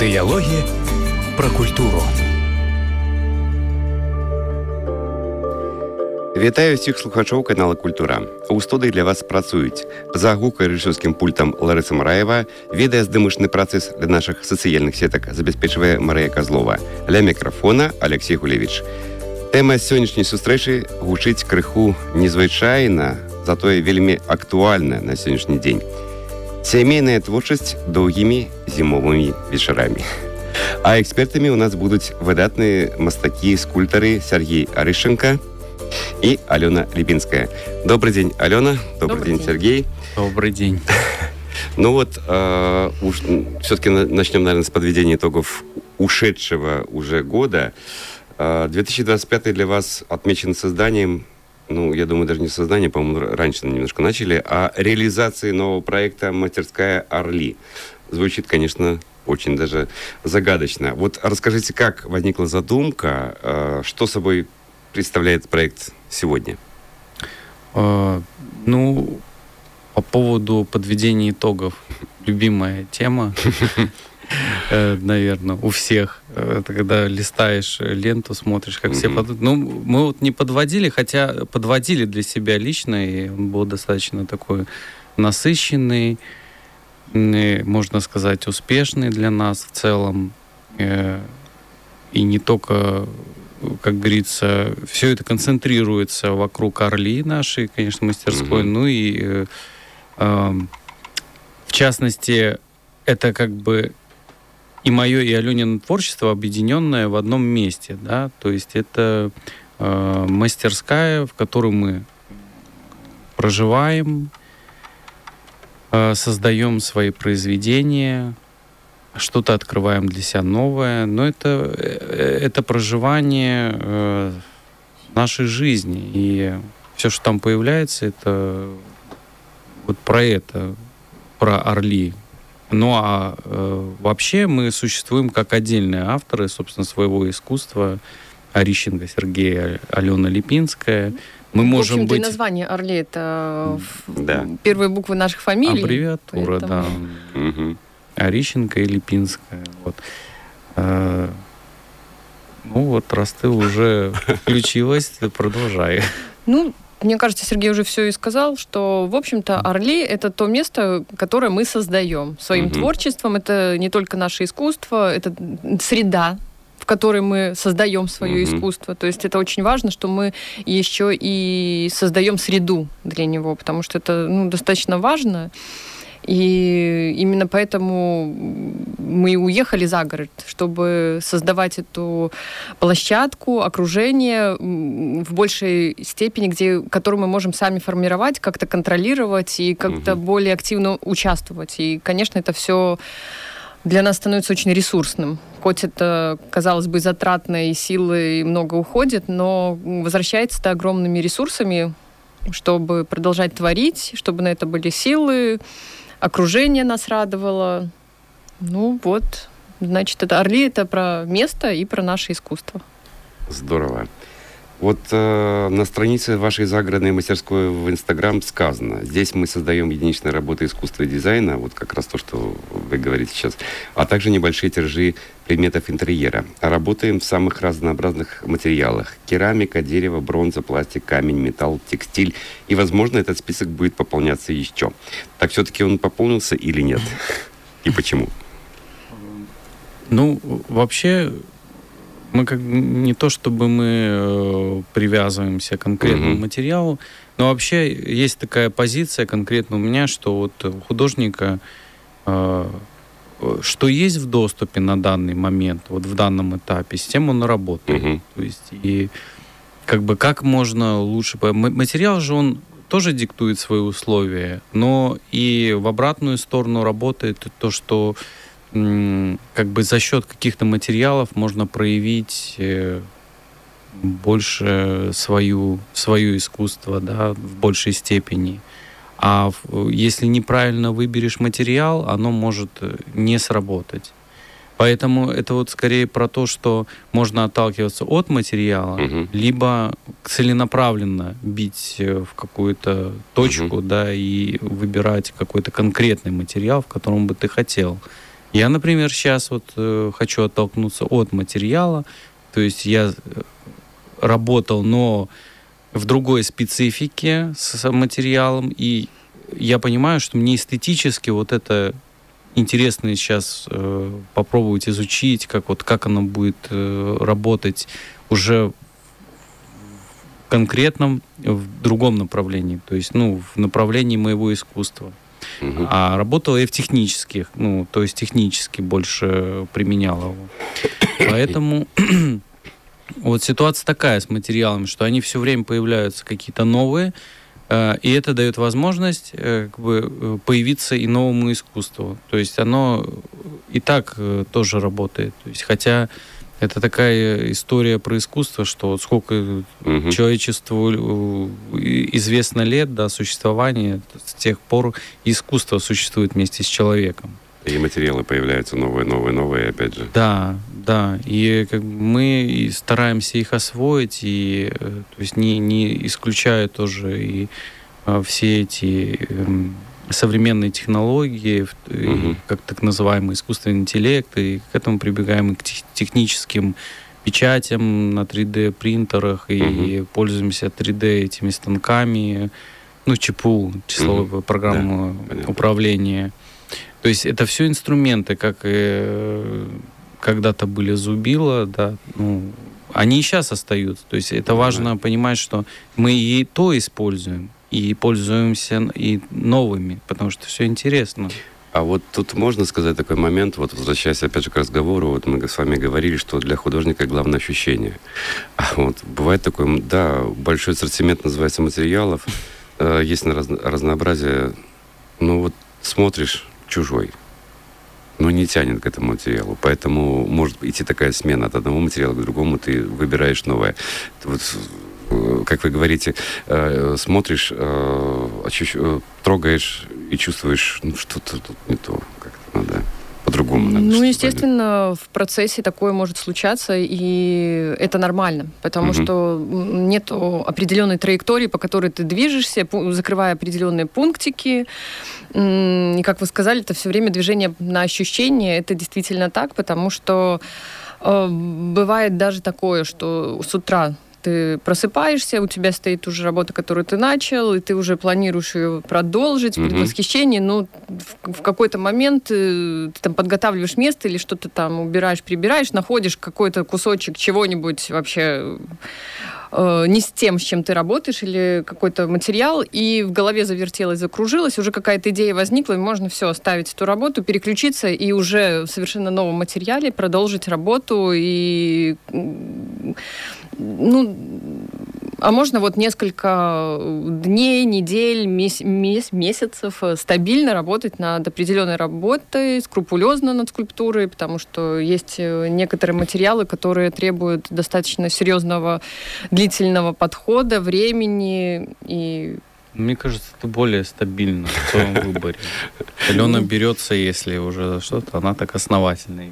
Дыялогі пра культуру. Вітаю всіх слухачоў канала «Культура». У студыі для вас працуюць за гукай рэжысёрскім пультам Ларыса Мараева, відэаздымачны працэс для нашых сацыяльных сетак забяспечвае Марыя Казлова. Ля мікрафона Алексей Гулевіч. Тэма сённяшняй сустрэчы гучыць крыху незвычайна, затое вельмі актуальна на сённяшні дзень. Сямейная творчасць доўгімі зімовымі вечарамі. А экспертамі у нас будуць выдатныя мастакі-скульптары Сергей Арышченко и Алена Липинская. Добрый день, Алена. Добрый день, Сергей. Добрый день. Ну вот, все-таки начнем, наверное, с подведения итогов ушедшего уже года. 2025 для вас отмечен созданием, ну, я думаю, даже не созданием, по-моему, раньше немножко начали, а реализацией нового проекта «Мастерская Орли». Звучит, конечно, очень даже загадочно. Вот расскажите, как возникла задумка, что собой представляет проект сегодня? Ну, по поводу подведения итогов. Любимая тема, наверное, у всех. Когда листаешь ленту, смотришь, как все подводят. Ну, мы вот не подводили, хотя подводили для себя лично, и он был достаточно такой насыщенный, можно сказать, успешный для нас в целом. И не только, как говорится, все это концентрируется вокруг Орли нашей, конечно, мастерской. Ну и, в частности, это как бы и мое, и Алёнино творчество, объединенное в одном месте, да, то есть это мастерская, в которой мы проживаем, создаем свои произведения, что-то открываем для себя новое, но это проживание нашей жизни, и все, что там появляется, это вот про Орли. Ну а вообще мы существуем как отдельные авторы, собственно, своего искусства. Арышченко Сергей, Алена Липинская. Мы можем в общем-то, быть... и название Орли — это первые буквы наших фамилий. Аббревиатура, поэтому... да. Арышченко и Липинская. Вот. Ну вот, раз ты уже включилась, ты продолжай. Ну, мне кажется, Сергей уже все и сказал, что, в общем-то, Орли — это то место, которое мы создаем своим творчеством. Это не только наше искусство, это среда, в которой мы создаем свое искусство. То есть это очень важно, что мы еще и создаем среду для него, потому что это достаточно важно. И именно поэтому мы уехали за город, чтобы создавать эту площадку, окружение в большей степени, которую мы можем сами формировать, как-то контролировать и как-то более активно участвовать. И, конечно, это все для нас становится очень ресурсным. Хоть это, казалось бы, затратно и силы и много уходит, но возвращается это огромными ресурсами, чтобы продолжать творить, чтобы на это были силы, окружение нас радовало. Ну вот, значит, это Орли — это про место и про наше искусство. Здорово. Вот на странице вашей загородной мастерской в Инстаграм сказано: здесь мы создаем единичные работы искусства и дизайна, вот как раз то, что вы говорите сейчас, а также небольшие тиражи предметов интерьера. Работаем в самых разнообразных материалах: керамика, дерево, бронза, пластик, камень, металл, текстиль. И, возможно, этот список будет пополняться еще. Так все-таки он пополнился или нет? И почему? Ну, вообще... Мы не то чтобы мы привязываемся к конкретному материалу, но вообще есть такая позиция конкретно у меня, что вот у художника, что есть в доступе на данный момент, вот в данном этапе, с тем он и работает. То есть и как бы как можно лучше... Материал же он тоже диктует свои условия, но и в обратную сторону работает то, что как бы за счет каких-то материалов можно проявить больше свое искусство, да, в большей степени. А если неправильно выберешь материал, оно может не сработать. Поэтому это вот скорее про то, что можно отталкиваться от материала, либо целенаправленно бить в какую-то точку, да, и выбирать какой-то конкретный материал, в котором бы ты хотел Я, например, сейчас вот хочу оттолкнуться от материала. То есть я работал, но в другой специфике с материалом, и я понимаю, что мне эстетически вот это интересно сейчас попробовать изучить, как оно будет работать уже в конкретном, в другом направлении, то есть, в направлении моего искусства. А работал я в технических, то есть технически больше применял его. Поэтому вот ситуация такая с материалами, что они все время появляются какие-то новые, и это дает возможность появиться и новому искусству. То есть оно и так тоже работает. То есть, хотя это такая история про искусство, что сколько человечеству известно лет, существования, с тех пор искусство существует вместе с человеком. И материалы появляются новые, опять же. Да. И мы стараемся их освоить, и то есть не исключая тоже и все эти современные технологии, и, как так называемый искусственный интеллект, и к этому прибегаем и к техническим печатям на 3D-принтерах, и пользуемся 3D этими станками, ЧПУ, числовое программное управление. То есть это все инструменты, как когда-то были зубила, они и сейчас остаются. То есть это важно понимать, что мы и то используем, и пользуемся и новыми, потому что все интересно. А вот тут можно сказать такой момент, вот возвращаясь опять же к разговору, вот мы с вами говорили, что для художника главное ощущение. А вот бывает такое, большой ассортимент называется материалов, есть разнообразие, вот смотришь чужой, но не тянет к этому материалу. Поэтому может идти такая смена от одного материала к другому, ты выбираешь новое. Вот, как вы говорите, смотришь, трогаешь и чувствуешь, что-то тут не то, как-то надо по-другому. Естественно, в процессе такое может случаться, и это нормально, потому что нет определенной траектории, по которой ты движешься, закрывая определенные пунктики. И, как вы сказали, это все время движение на ощущение. Это действительно так, потому что бывает даже такое, что с утра ты просыпаешься, у тебя стоит уже работа, которую ты начал, и ты уже планируешь ее продолжить в предвосхищении, но в какой-то момент ты там подготавливаешь место или что-то там убираешь, прибираешь, находишь какой-то кусочек чего-нибудь вообще не с тем, с чем ты работаешь, или какой-то материал, и в голове завертелось, закружилось, уже какая-то идея возникла, и можно все оставить эту работу, переключиться и уже в совершенно новом материале продолжить работу. И а можно вот несколько дней, недель, месяцев стабильно работать над определенной работой, скрупулезно над скульптурой, потому что есть некоторые материалы, которые требуют достаточно серьезного, длительного подхода, времени и... Мне кажется, это более стабильно в своем выборе. Алена берется, если уже что-то, она так основательная.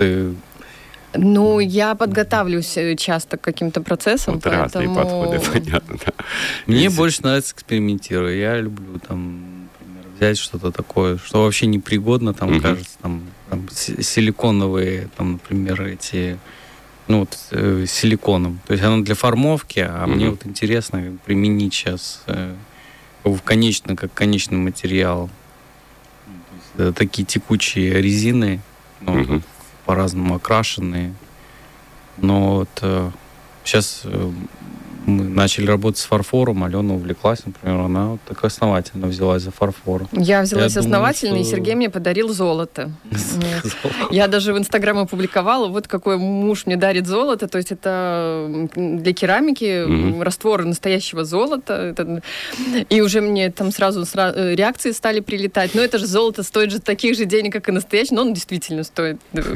Я подготавливаюсь часто к каким-то процессам, вот поэтому... разные подходы, понятно, да. Мне больше нравится экспериментировать. Я люблю, например, взять что-то такое, что вообще непригодно, кажется, силиконовые, например, эти, силиконом. То есть оно для формовки, а мне вот интересно применить сейчас как конечный материал. Такие текучие резины, по-разному окрашенные. Но сейчас мы начали работать с фарфором, Алена увлеклась, например, она так основательно взялась за фарфор. Я взялась основательно, и Сергей мне подарил золото. Я даже в Инстаграм опубликовала, вот какой муж мне дарит золото, то есть это для керамики раствор настоящего золота, и уже мне там сразу реакции стали прилетать, но это же золото стоит же таких же денег, как и настоящее, но он действительно стоит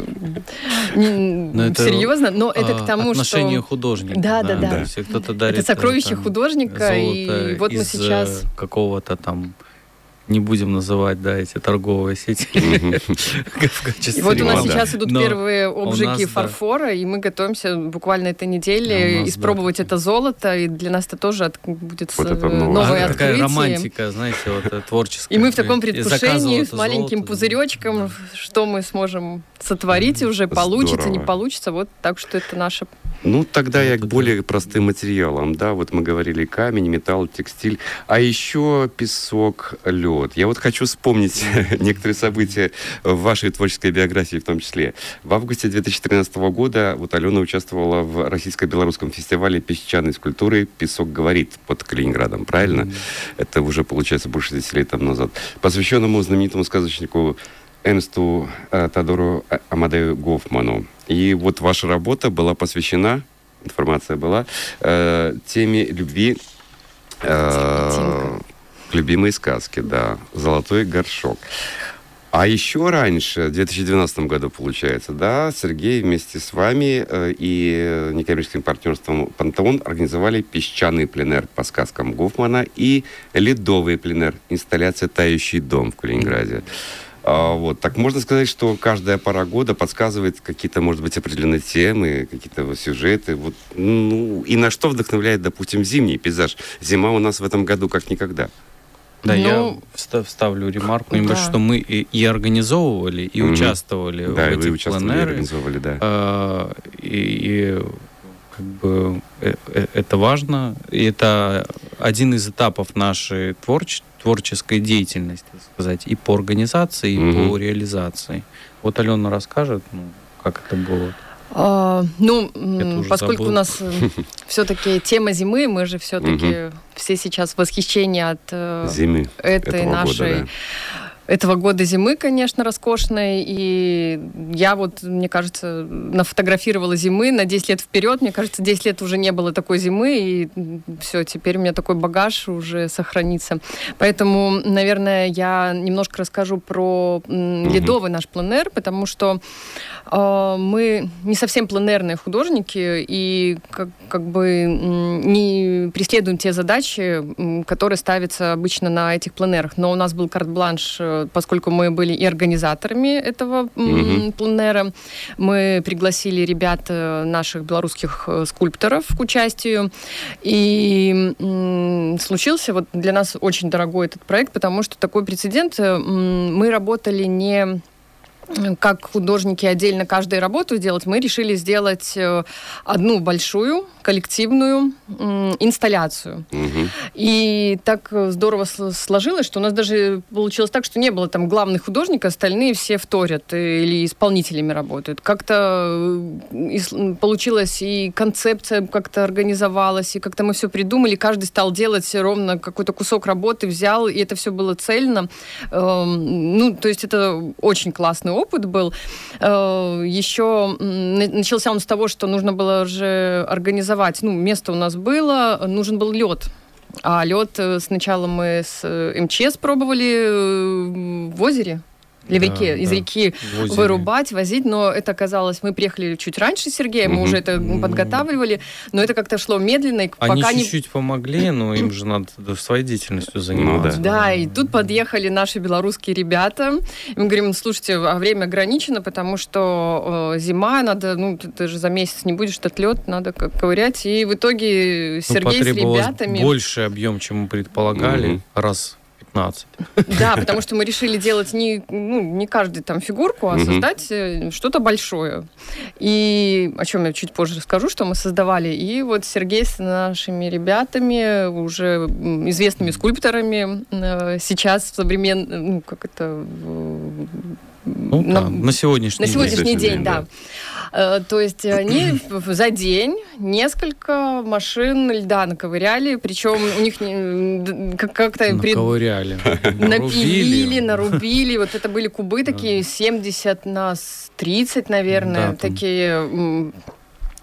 серьезно, но это к тому, что... Отношение художника. Да. Кто-то дарит это сокровище художника, и вот мы сейчас... какого-то там не будем называть, да, эти торговые сети. И вот у нас сейчас идут первые обжиги фарфора, и мы готовимся буквально этой неделе испробовать это золото, и для нас это тоже будет новое открытие. Такая романтика, знаете, вот творческая. И мы в таком предвкушении с маленьким пузыречком, что мы сможем сотворить, и уже получится, не получится, вот так что это наше. Ну, тогда я к более простым материалам, да, вот мы говорили камень, металл, текстиль, а еще песок, лед. Я вот хочу вспомнить некоторые события в вашей творческой биографии в том числе. В августе 2013 года вот Алена участвовала в российско-белорусском фестивале песчаной скульптуры «Песок говорит» под Калининградом, правильно? Это уже, получается, больше 10 лет там назад. Посвященному знаменитому сказочнику Эрнсту Теодору Амадею Гофману. И вот ваша работа была посвящена, информация была, теме любви к любимой сказке, да, «Золотой горшок». А еще раньше, в 2012 году, получается, да, Сергей вместе с вами и некоммерческим партнерством «Пантеон» организовали песчаный пленэр по сказкам Гофмана и ледовый пленэр, инсталляция «Тающий дом» в Калининграде. Вот. Так можно сказать, что каждая пора года подсказывает какие-то, может быть, определенные темы, какие-то сюжеты. Вот, ну, и на что вдохновляет, допустим, зимний пейзаж? Зима у нас в этом году как никогда. Да, я вставлю ремарку, что мы и организовывали, и участвовали в этих пленэрах. Да. И как бы это важно. И это один из этапов нашей творческой деятельности, так сказать, и по организации, и по реализации. Вот Алена расскажет, как это было. Поскольку у нас все-таки тема зимы, мы же все-таки все сейчас в восхищении от зимы этой нашей... Года, да. Этого года зимы, конечно, роскошной, и я вот, мне кажется, нафотографировала зимы на 10 лет вперед, мне кажется, 10 лет уже не было такой зимы, и все, теперь у меня такой багаж уже сохранится. Поэтому, наверное, я немножко расскажу про ледовый наш пленэр, потому что мы не совсем пленэрные художники, и как бы не преследуем те задачи, которые ставятся обычно на этих пленэрах, но у нас был карт-бланш, поскольку мы были и организаторами этого пленэра. Мы пригласили ребят, наших белорусских скульпторов к участию. И случился вот для нас очень дорогой этот проект, потому что такой прецедент. Мы работали не как художники отдельно каждую работу делать, мы решили сделать одну большую коллективную инсталляцию. И так здорово сложилось, что у нас даже получилось так, что не было там главных художников, остальные все вторят или исполнителями работают. Как-то получилась и концепция как-то организовалась, и как-то мы все придумали, каждый стал делать ровно какой-то кусок работы, взял, и это все было цельно. То есть это очень классный опыт был. Еще начался он с того, что нужно было же организовать, место у нас было, нужен был лед. А лед сначала мы с МЧС пробовали в озере. Или в реке, из реки вырубать, возить, но это оказалось, мы приехали чуть раньше с Сергеем, мы уже это подготавливали, но это как-то шло медленно. И они пока чуть-чуть помогли, но им же надо своей деятельностью заниматься. Да, и тут подъехали наши белорусские ребята, и мы говорим, слушайте, время ограничено, потому что зима, надо, ты же за месяц не будешь этот лед, надо ковырять, и в итоге Сергей с ребятами... больше объем, чем мы предполагали, раз 15. Да, потому что мы решили делать не каждую там фигурку, а создать что-то большое. И о чем я чуть позже расскажу, что мы создавали. И вот Сергей с нашими ребятами, уже известными скульпторами, сейчас современный, на сегодняшний день, да. То есть они за день несколько машин льда наковыряли, причем у них как-то... Наковыряли. Напилили, нарубили. Вот это были кубы такие 70 на 30, наверное, такие...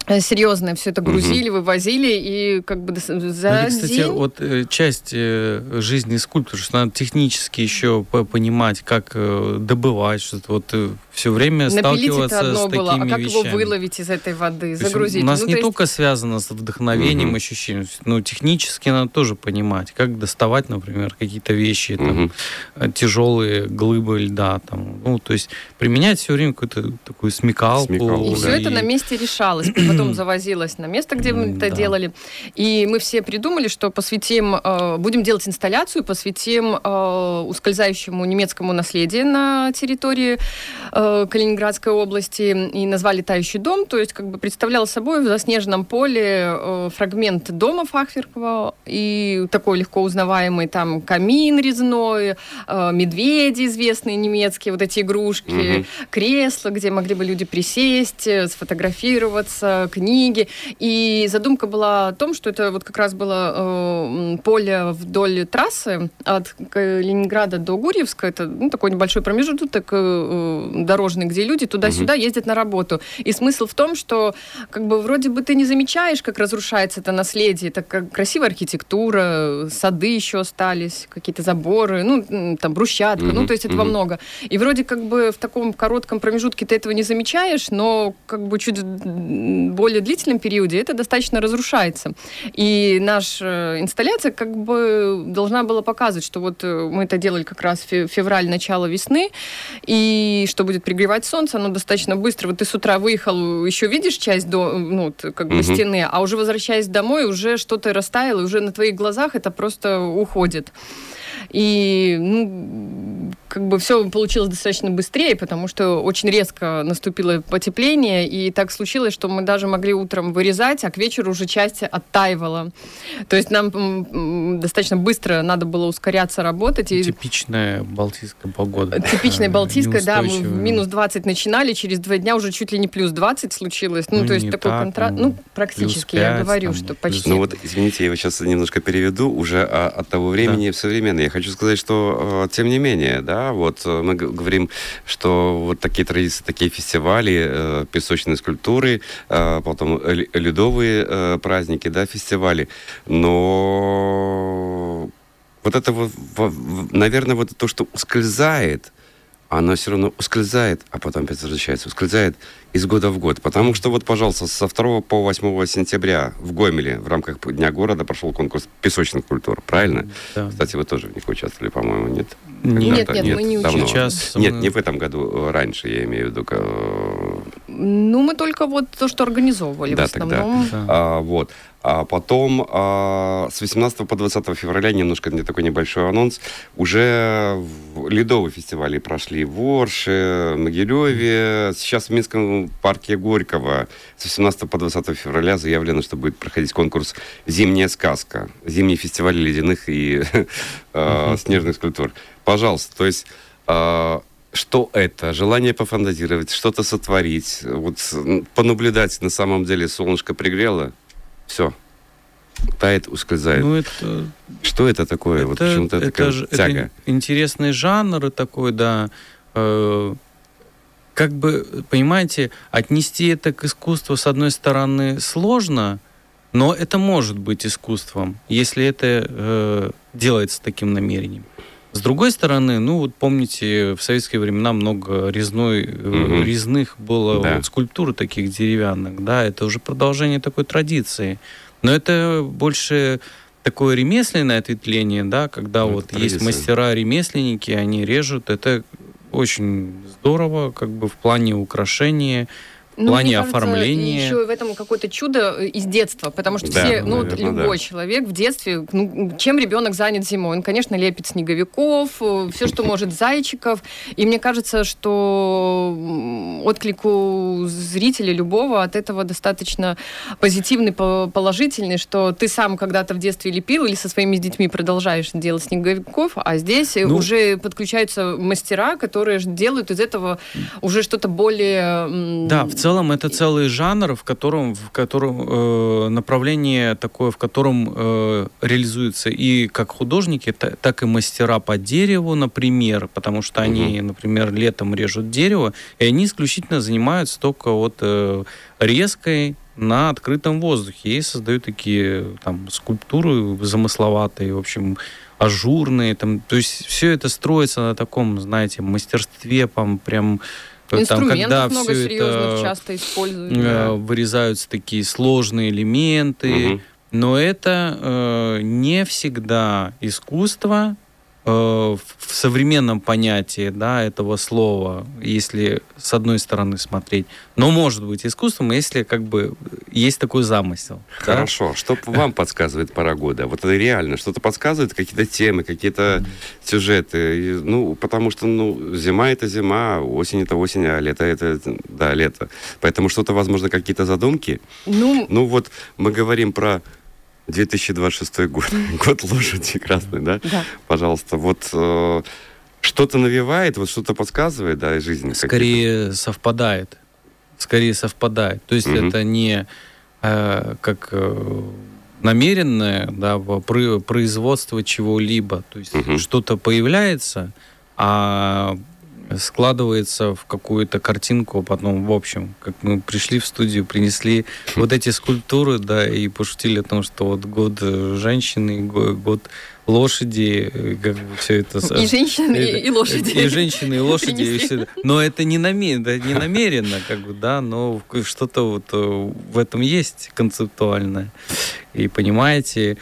серьезное, все это грузили, вывозили и как бы за кстати, день... вот часть жизни скульптора, что надо технически еще понимать, как добывать что-то, вот все время сталкиваться одно с такими было, а как вещами. Его выловить из этой воды, загрузить? У нас не только связано с вдохновением, ощущением, но технически надо тоже понимать, как доставать, например, какие-то вещи, там, тяжелые глыбы льда, там, ну, то есть применять все время какую-то такую смекалку. И все это на месте решалось, потом завозилось на место, где мы это делали. И мы все придумали, что посвятим, будем делать инсталляцию, посвятим ускользающему немецкому наследию на территории Калининградской области, и назвали «Тающий дом», то есть как бы представлял собой в заснеженном поле фрагмент дома фахверкового, и такой легко узнаваемый там камин резной, медведи известные немецкие, вот эти игрушки, кресла, где могли бы люди присесть, сфотографироваться, книги. И задумка была о том, что это вот как раз было поле вдоль трассы от Калининграда до Гурьевска, это такой небольшой промежуток дорожный, где люди туда-сюда ездят на работу. И смысл в том, что как бы вроде бы ты не замечаешь, как разрушается это наследие, это как красивая архитектура, сады еще остались, какие-то заборы, ну, там, брусчатка, ну, то есть этого много. И вроде как бы в таком коротком промежутке ты этого не замечаешь, но как бы чуть более длительном периоде это достаточно разрушается. И наша инсталляция как бы должна была показывать, что вот мы это делали как раз февраль, начало весны, и что будет пригревать солнце, оно достаточно быстро. Вот ты с утра выехал, еще видишь часть как бы стены, а уже возвращаясь домой, уже что-то растаяло, и уже на твоих глазах это просто уходит. И, как бы все получилось достаточно быстрее, потому что очень резко наступило потепление, и так случилось, что мы даже могли утром вырезать, а к вечеру уже часть оттаивала. То есть нам достаточно быстро надо было ускоряться, работать. Типичная балтийская погода. Типичная балтийская, да. Мы в минус 20 начинали, через 2 дня уже чуть ли не плюс 20 случилось. Ну, то есть такой контраст. Ну, практически, 5, я говорю, там, что почти. Ну вот, извините, я его сейчас немножко переведу уже от того времени в современное. Я хочу сказать, что, тем не менее, да, вот мы говорим, что вот такие традиции, такие фестивали, песочные скульптуры, потом ледовые праздники, да, фестивали, но вот это вот, наверное, вот то, что ускользает, оно все равно ускользает, а потом опять возвращается, ускользает из года в год. Потому что вот, пожалуйста, со 2 по 8 сентября в Гомеле в рамках Дня города прошел конкурс песочных культур, правильно? Да. Кстати, вы тоже в них участвовали, по-моему, нет? Нет, мы не участвовали. Сейчас нет, не в этом году, раньше, я имею в виду. Ну, мы только вот то, что организовывали в основном. Тогда. Вот. А потом с 18 по 20 февраля, немножко такой небольшой анонс, уже ледовые фестивали прошли в Орше, Могилеве. Сейчас в Минском парке Горького с 18 по 20 февраля заявлено, что будет проходить конкурс «Зимняя сказка». Зимний фестиваль ледяных и снежных скульптур. Пожалуйста, то есть... Что это? Желание пофантазировать, что-то сотворить, вот понаблюдать, на самом деле солнышко пригрело, все, тает, ускользает. Ну, это... Что это такое? Это, вот почему-то такая тяга. Это интересный жанр такой, да. Как бы, понимаете, отнести это к искусству, с одной стороны, сложно, но это может быть искусством, если это делается таким намерением. С другой стороны, ну вот помните, в советские времена много резных было вот, скульптур таких деревянных, да, это уже продолжение такой традиции. Но это больше такое ремесленное ответвление, да, когда вот есть мастера-ремесленники, они режут, это очень здорово, как бы в плане украшения, в плане оформления. Еще в этом какое-то чудо из детства, потому что все, наверное, любой человек в детстве, чем ребенок занят зимой? Он, конечно, лепит снеговиков, все, что может, зайчиков. И мне кажется, что отклик у зрителя любого от этого достаточно позитивный, положительный, что ты сам когда-то в детстве лепил или со своими детьми продолжаешь делать снеговиков, а здесь уже подключаются мастера, которые делают из этого уже что-то более... Да, в целом это целый жанр, в котором направление такое, в котором реализуются и как художники, так и мастера по дереву, например, потому что они, например, летом режут дерево, и они исключительно занимаются только вот резкой на открытом воздухе и создают такие там скульптуры замысловатые, в общем, ажурные. Там, то есть все это строится на таком, знаете, мастерстве, прям... Инструментов когда много все серьезных это часто используют. вырезаются такие сложные элементы, но это не всегда искусство в современном понятии, да, этого слова, если с одной стороны смотреть. Но может быть искусством, если как бы есть такой замысел. Хорошо. Да? Что вам подсказывает пора года? Вот это реально что-то подсказывает, какие-то темы, какие-то сюжеты. Ну, потому что, зима — это зима, осень — это осень, а лето — это, да, лето. Поэтому что-то, возможно, какие-то задумки. Ну, вот мы говорим про 2026 год, год лошади красной, да? Да. Пожалуйста, вот что-то навевает, вот что-то подсказывает, да, из жизни? Скорее совпадает. То есть это не как намеренное, да, производство чего-либо. То есть что-то появляется, а складывается в какую-то картинку потом, в общем, как мы пришли в студию, принесли вот эти скульптуры, да, и пошутили о том, что вот год женщины, год лошади, как бы все это... И женщины, и лошади. И женщины, и лошади. И все. Но это не намеренно, как бы, да, но что-то вот в этом есть концептуальное. И понимаете,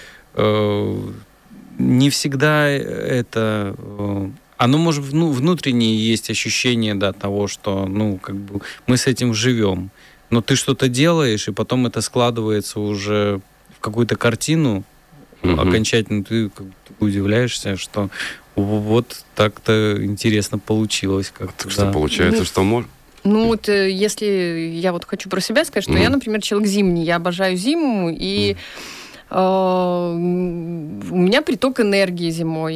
не всегда это... Оно, может, внутреннее есть ощущение, да, того, что, как бы мы с этим живем. Но ты что-то делаешь, и потом это складывается уже в какую-то картину. Окончательно ты как бы удивляешься, что вот так-то интересно получилось. Как-то, что получается, что можно? Вот если я вот хочу про себя сказать, что я, например, человек зимний, я обожаю зиму, и у меня приток энергии зимой.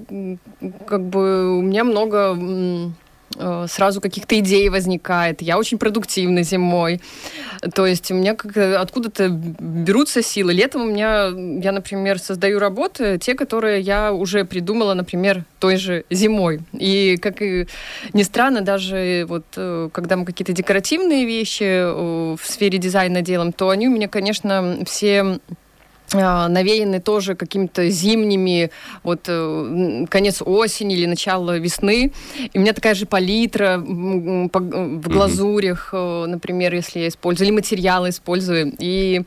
У меня много сразу каких-то идей возникает. Я очень продуктивна зимой. То есть у меня откуда-то берутся силы. Летом я, например, создаю работы, те, которые я уже придумала, например, той же зимой. И, как и ни странно, даже вот когда мы какие-то декоративные вещи в сфере дизайна делаем, то они у меня, конечно, все навеяны тоже какими-то зимними, вот конец осени или начало весны. И у меня такая же палитра в глазурях, например, если я использую, или материалы использую. И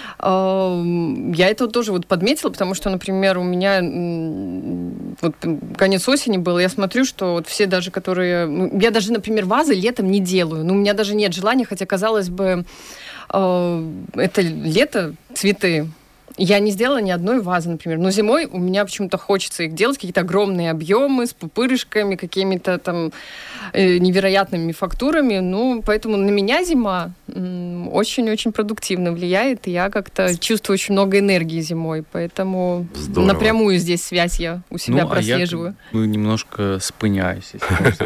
я это тоже вот подметила, потому что, например, у меня вот конец осени был, я смотрю, что вот все даже, которые... Я даже, например, вазы летом не делаю. У меня даже нет желания, хотя, казалось бы, это лето, цветы. Я не сделала ни одной вазы, например. Но зимой у меня почему-то хочется их делать, какие-то огромные объемы с пупырышками, какими-то там невероятными фактурами. Поэтому на меня зима очень-очень продуктивно влияет. И я как-то чувствую очень много энергии зимой. Поэтому напрямую здесь связь я у себя прослеживаю. Я немножко спыняюсь, если можно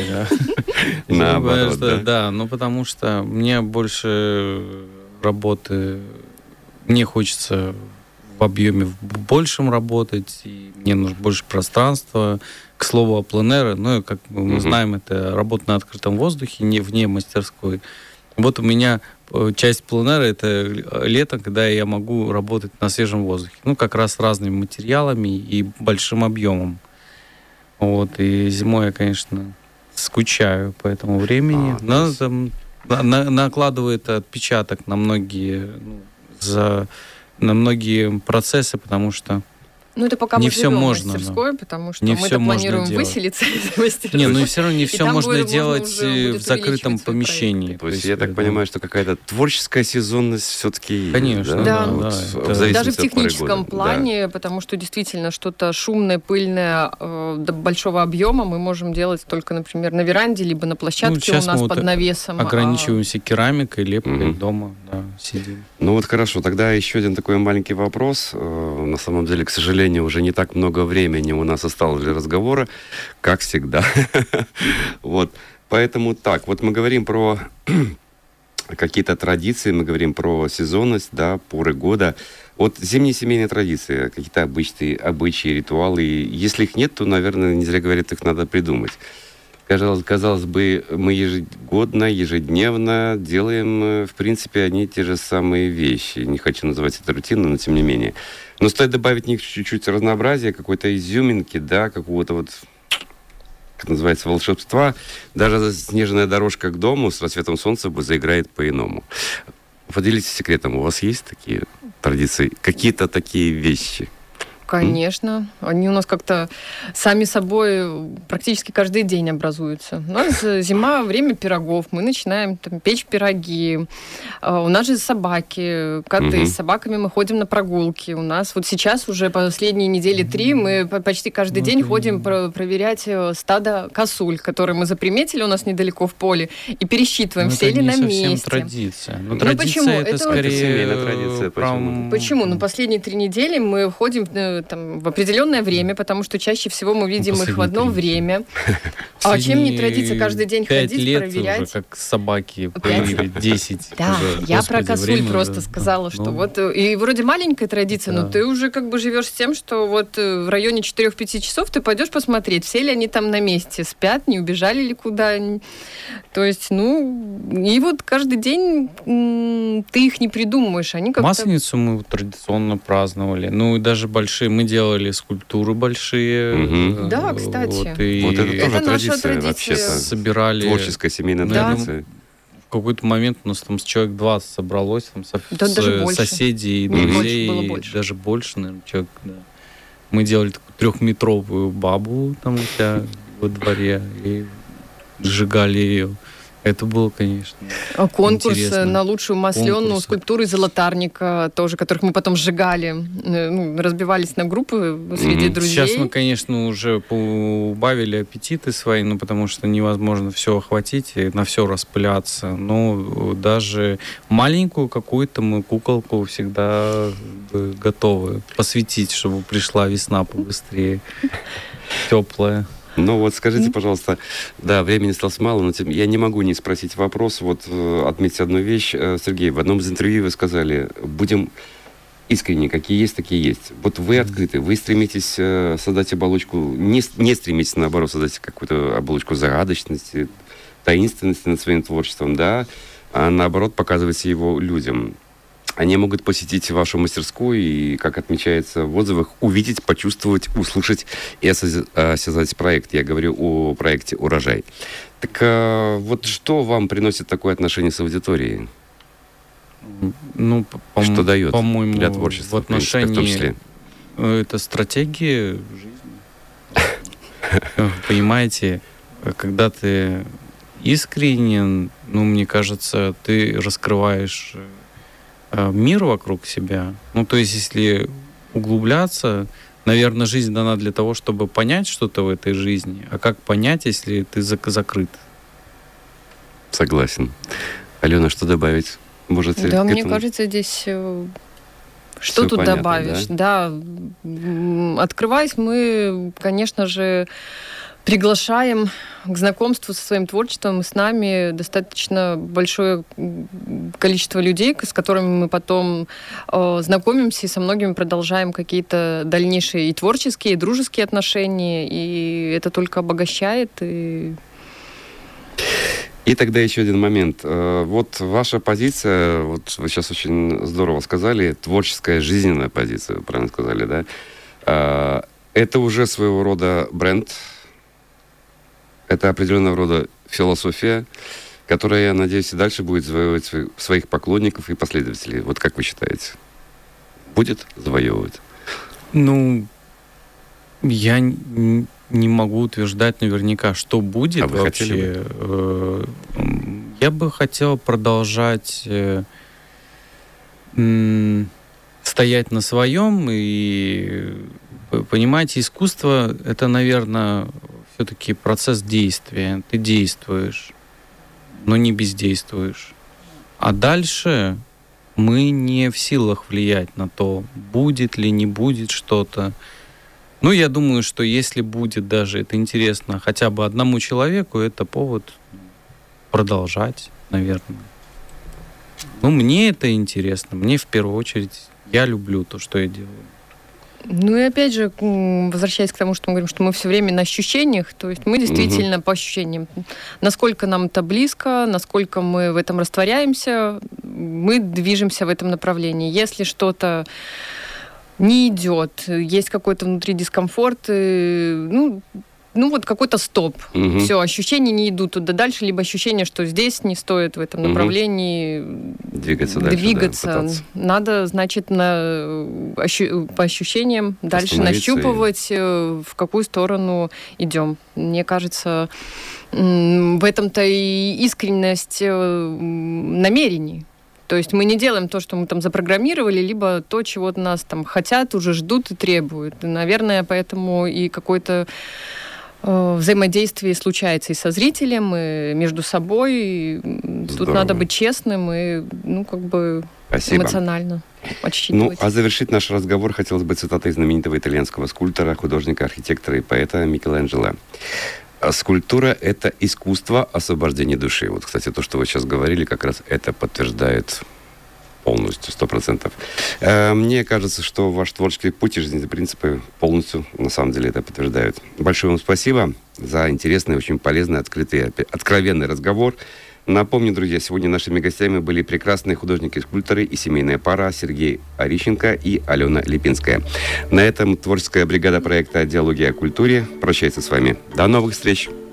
сказать. Да, потому что мне больше работы... Мне хочется в объеме большем работать, и мне нужно больше пространства. К слову о пленэре, как мы знаем, это работа на открытом воздухе, не вне мастерской. Вот у меня часть пленэра — это лето, когда я могу работать на свежем воздухе. Как раз с разными материалами и большим объемом. Вот, и зимой я, конечно, скучаю по этому времени. Но там накладывает отпечаток на многие... на многие процессы, потому что это пока не мы все живем можно, в мастерской, потому что не мы планируем выселиться из мастерской. Все равно не все можно делать в закрытом помещении. То есть я так понимаю, что какая-то творческая сезонность все-таки... Конечно, да. Даже в техническом плане, потому что действительно что-то шумное, пыльное, до большого объема мы можем делать только, например, на веранде, либо на площадке у нас под навесом. Ограничиваемся керамикой, лепкой дома, сидим. Хорошо, тогда еще один такой маленький вопрос. На самом деле, к сожалению, уже не так много времени у нас осталось для разговора, как всегда. Вот. Поэтому так, вот мы говорим про какие-то традиции, мы говорим про сезонность, да, поры года. Вот зимние семейные традиции, какие-то обычаи, ритуалы. Если их нет, то, наверное, не зря говорят, их надо придумать. Казалось бы, мы ежедневно делаем, в принципе, одни и те же самые вещи. Не хочу называть это рутиной, но тем не менее. Но стоит добавить в них чуть-чуть разнообразия, какой-то изюминки, да, какого-то вот, как называется, волшебства. Даже снежная дорожка к дому с рассветом солнца заиграет по-иному. Поделитесь секретом, у вас есть такие традиции, какие-то такие вещи? Конечно. Они у нас как-то сами собой практически каждый день образуются. У нас зима, время пирогов. Мы начинаем там печь пироги. У нас же собаки, коты. С собаками мы ходим на прогулки. У нас вот сейчас уже последние недели 3 мы почти каждый день ходим проверять стадо косуль, которые мы заприметили у нас недалеко в поле, и пересчитываем, все ли на месте. Традиция. Ну, почему? Это скорее семейная традиция. Почему? Ну, последние 3 недели мы ходим там, в определенное время, потому что чаще всего мы видим их в одно время. А чем не традиция каждый день ходить, проверять? Уже как собаки появились, 10. Да, уже, я Господи, про косуль просто сказала, что вот... И вроде маленькая традиция, но ты уже как бы живешь с тем, что вот в районе 4-5 часов ты пойдешь посмотреть, все ли они там на месте, спят, не убежали ли куда. То есть, ну... И вот каждый день ты их не придумаешь, они как-то... Масленицу мы традиционно праздновали. Ну, и даже большие... Мы делали скульптуры большие. Да, кстати. Вот это тоже традиция вообще-то. Собирали... Творческая семейная традиция. В какой-то момент у нас там человек 20 собралось, там соседей и друзей, даже больше, наверное, человек, да. Мы делали такую 3-метровую бабу там у тебя во дворе и сжигали ее. Это было, конечно, конкурс интересно. На лучшую масленую скульптуру из золотарника тоже, которых мы потом сжигали. Разбивались на группы среди друзей. Сейчас мы, конечно, уже убавили аппетиты свои, потому что невозможно все охватить и на все распыляться. Но даже маленькую какую-то мы куколку всегда готовы посвятить, чтобы пришла весна побыстрее, теплая. Ну вот скажите, пожалуйста, да, времени осталось мало, но я не могу не спросить вопрос. Вот отметьте одну вещь. Сергей, в одном из интервью вы сказали, будем искренне, какие есть, такие есть. Вот вы открыты, вы стремитесь создать оболочку, не стремитесь, наоборот, создать какую-то оболочку загадочности, таинственности над своим творчеством, да, а наоборот показываете его людям. Они могут посетить вашу мастерскую и, как отмечается в отзывах, увидеть, почувствовать, услышать и осязать проект. Я говорю о проекте «Урожай». Так вот что вам приносит такое отношение с аудиторией? Ну, что дает, по-моему, для творчества, в отношении, в том числе? Это стратегия жизни. Понимаете, когда ты искренен, мне кажется, ты раскрываешь мир вокруг себя. То есть, если углубляться, наверное, жизнь дана для того, чтобы понять что-то в этой жизни. А как понять, если ты закрыт? Согласен. Алена, что добавить? Можете да, мне кажется, здесь... Что тут понятно, добавишь? Да, открываясь, мы, конечно же, приглашаем к знакомству со своим творчеством, и с нами достаточно большое количество людей, с которыми мы потом знакомимся, и со многими продолжаем какие-то дальнейшие и творческие, и дружеские отношения, и это только обогащает. И тогда еще один момент. Вот ваша позиция, вот вы сейчас очень здорово сказали, творческая, жизненная позиция, вы правильно сказали, да? Это уже своего рода бренд, это определенного рода философия, которая, я надеюсь, и дальше будет завоевывать своих поклонников и последователей. Вот как вы считаете? Будет завоевывать? Я не могу утверждать наверняка, что будет вообще. Я бы хотел продолжать стоять на своем. И, понимаете, искусство — это, наверное, все-таки процесс действия. Ты действуешь, но не бездействуешь. А дальше мы не в силах влиять на то, будет ли, не будет что-то. Я думаю, что если будет даже это интересно хотя бы одному человеку, это повод продолжать, наверное. Мне это интересно. Мне в первую очередь, я люблю то, что я делаю. Ну и опять же, возвращаясь к тому, что мы говорим, что мы все время на ощущениях, то есть мы действительно по ощущениям, насколько нам это близко, насколько мы в этом растворяемся, мы движемся в этом направлении. Если что-то не идет, есть какой-то внутри дискомфорт, ну вот какой-то стоп. Все, ощущения не идут туда дальше, либо ощущение, что здесь не стоит в этом направлении двигаться дальше. Да, надо, значит, по ощущениям дальше нащупывать, в какую сторону идем. Мне кажется, в этом-то и искренность намерений. То есть мы не делаем то, что мы там запрограммировали, либо то, чего от нас там хотят, уже ждут и требуют. И, наверное, поэтому и какой-то взаимодействие случается и со зрителем, и между собой. И тут надо быть честным и, Спасибо. Эмоционально отсчитывать. А завершить наш разговор хотелось бы цитатой знаменитого итальянского скульптора, художника, архитектора и поэта Микеланджело. Скульптура – это искусство освобождения души. Вот, кстати, то, что вы сейчас говорили, как раз это подтверждает полностью, 100%. Мне кажется, что ваш творческий путь и жизненные принципы полностью, на самом деле, это подтверждают. Большое вам спасибо за интересный, очень полезный, открытый, откровенный разговор. Напомню, друзья, сегодня нашими гостями были прекрасные художники-скульпторы и семейная пара Сергей Орищенко и Алена Липинская. На этом творческая бригада проекта «Диалоги о культуре» прощается с вами. До новых встреч!